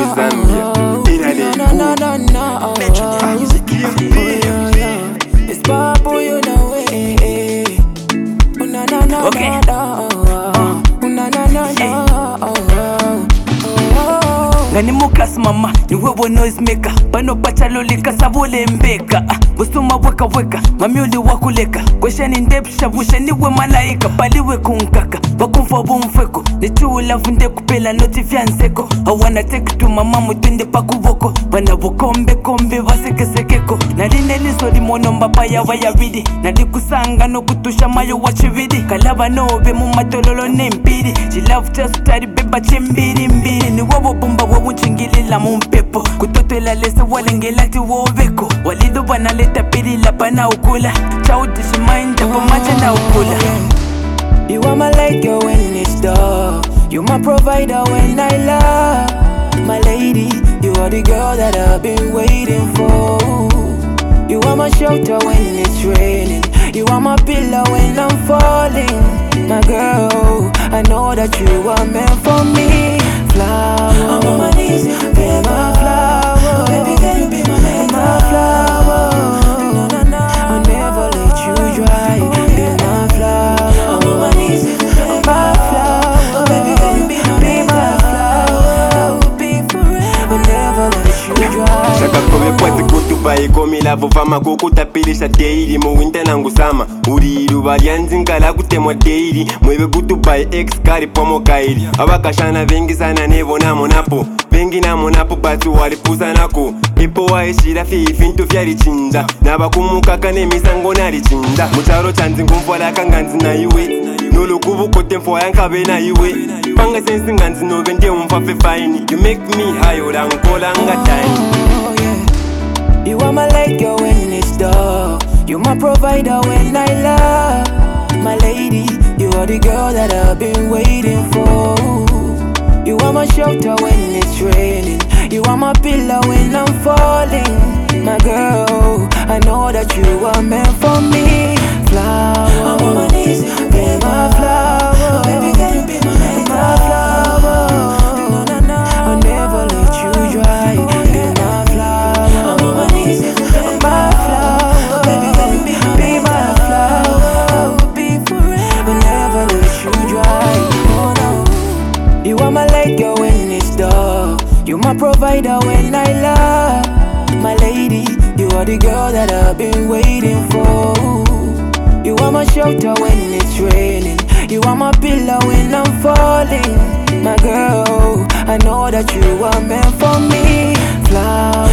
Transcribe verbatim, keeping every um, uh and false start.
Zambia. No, no, no, no. It's Babu, you know it. Oh, no, no, no, Okay. no. Oh, no, no, no, no. Ngani mukas mama, ni wewe noise maker. Bano pachalo lika sabule mbeka. Busuma weka weka, mamyuli wakuleka. Kwesha ni ndepsha busha niwe malaika. Baliwe kunkaka, wakumfa bumfeko. Ni chula vunde kupela noti fianseko. I wanna take to mama mutende pakuboko. Wana bukombe kombe vaseke sekeko. Naline liso di mono mbapaya waya vidi. Nalikusanga no kutusha mayo wachividi. Kalaba no be mumatololo nempiri. She love just study beba chimbiri mbiri. Ni wawo bumba wawo chingilila mumpepo. Kutotela lese walengelati woveko. Walido banaleta pili la pana ukula. Childish mind hapo macha na ukula. You are my light girl when it's dark. You my provider when I love. My lady, you are the girl that I've been waiting for. You are my shelter when it's raining. You are my pillow when I'm falling. My girl, I know that you are meant for me. Flower, I'm on my knees, be my flower. Baby, can you be my lady? My flower, no, no, no. I'll never let you dry. Be my flower, I'm on my knees, be my flower. Baby, can you be my lady? My flower, I will be forever. I'll never let you dry. Shaka kome pwete kutuba ikomi lavo vama kukutapilisha daily mu winter nangu sama uriru balianzi ngala kutemwa daily mwebe kutuba ex kari pomo kaili abakashana vengi sana nebo namo napo vengi namo napo batu walipuza nako ipo waishira fifi ntu fyari chinda nabakumukaka nemisango nari chinda mucharo chanzi ngumfola kanganzi na iwe nolukubu kote mfo yankabe na iwe panga sensi nganzi nobe ndiye umfafe fine you make me high olankola ngatani. You are my light girl when it's dark. You my provider when I love. My lady, you are the girl that I've been waiting for. You are my shelter when it's raining. You are my pillow when I'm falling. My girl, I know that you are meant for me. Flower, I'm on my knees, be my flower. Baby, can you be my lady? My flower, no, no, no. I'll never let you dry. Be my flower, I'm on my knees, be my flower. Baby, can you be my lady? My flower, I will be forever, never let you dry. Oh no. You are my light girl when it's dark. You my provider when I love. My lady, you are the girl that I've been waiting for. You are my shelter when it's raining. You are my pillow when I'm falling. My girl, I know that you are meant for me. Flower,